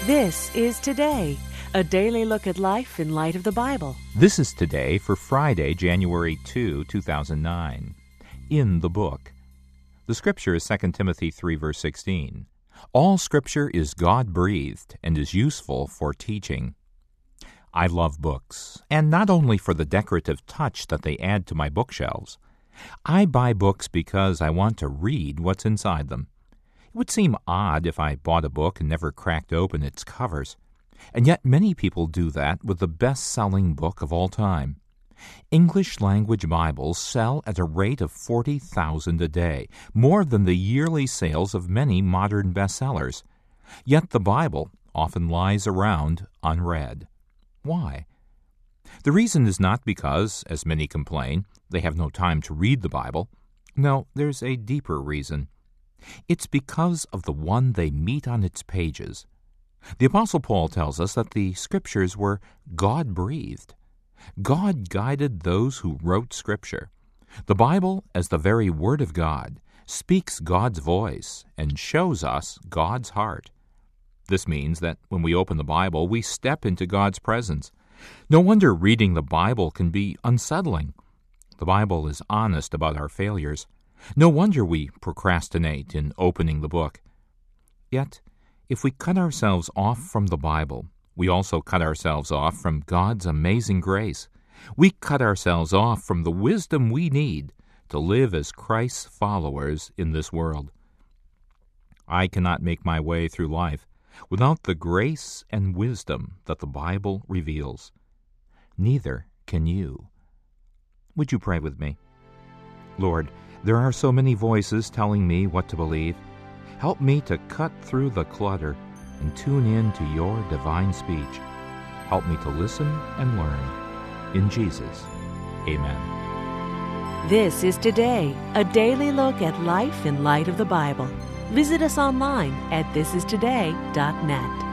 This is Today, a daily look at life in light of the Bible. This is Today for Friday, January 2, 2009. In the book. The scripture is 2 Timothy 3, verse 16. All scripture is God-breathed and is useful for teaching. I love books, and not only for the decorative touch that they add to my bookshelves. I buy books because I want to read what's inside them. It would seem odd if I bought a book and never cracked open its covers. And yet many people do that with the best-selling book of all time. English-language Bibles sell at a rate of 40,000 a day, more than the yearly sales of many modern bestsellers. Yet the Bible often lies around unread. Why? The reason is not because, as many complain, they have no time to read the Bible. No, there's a deeper reason. It's because of the one they meet on its pages. The Apostle Paul tells us that the Scriptures were God-breathed. God guided those who wrote Scripture. The Bible, as the very Word of God, speaks God's voice and shows us God's heart. This means that when we open the Bible, we step into God's presence. No wonder reading the Bible can be unsettling. The Bible is honest about our failures. No wonder we procrastinate in opening the book. Yet, if we cut ourselves off from the Bible, we also cut ourselves off from God's amazing grace. We cut ourselves off from the wisdom we need to live as Christ's followers in this world. I cannot make my way through life without the grace and wisdom that the Bible reveals. Neither can you. Would you pray with me? Lord, there are so many voices telling me what to believe. Help me to cut through the clutter and tune in to your divine speech. Help me to listen and learn. In Jesus, amen. This is Today, a daily look at life in light of the Bible. Visit us online at thisistoday.net.